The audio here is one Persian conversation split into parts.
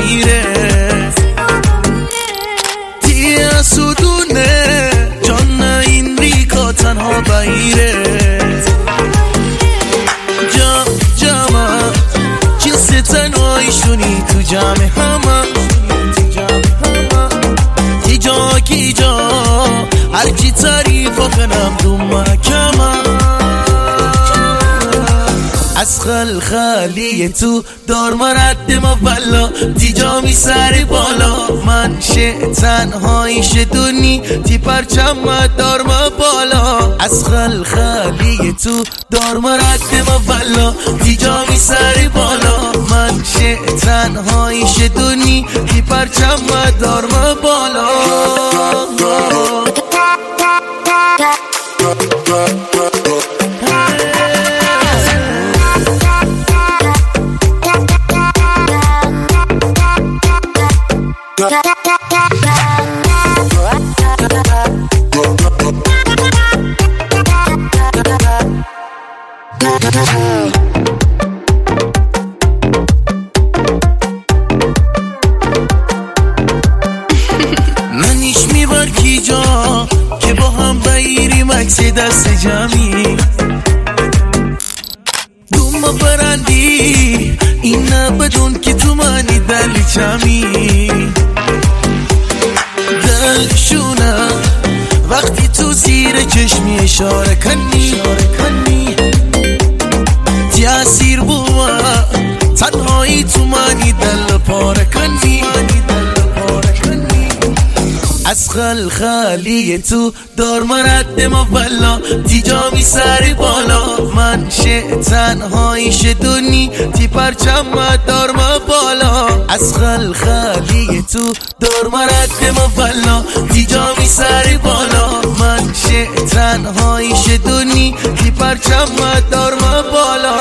میره تیه سودونه جان این ریکا تنها بهیره جمع جنس تنهایشونی تو جمع همه کی جا هرچی تعریف کنم دو محکمه از خلی تو دار مرد ما بلا دیجا می سر بالا من تنهایی شدونی تی پرچم دار ما بالا از خلی تو دار مرد ما بلا دیجا می سر بالا من تنهایی شدونی تی پرچم دار ما بالا منیش میبر کی جا که با هم بگیریم عکس دست جمعی دوم برندی این نبدون که تو منی دل جمعی دلشونه وقتی تو زیر چشمی اشاره کنی تیاسیر بوا تنهایی تو منی دل پاره کنی از خلی تو دار مرد ما بلا دیجا می سر بالا من تنهایی شدونی تی پرچم دار ما بالا از خلی تو دار مرد ما بلا دیجا می سر بالا من تنهایی شدونی تی پرچم دار ما بالا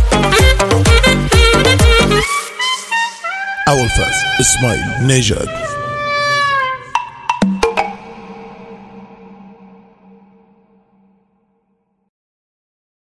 أول فاز إسماعيل نجاد.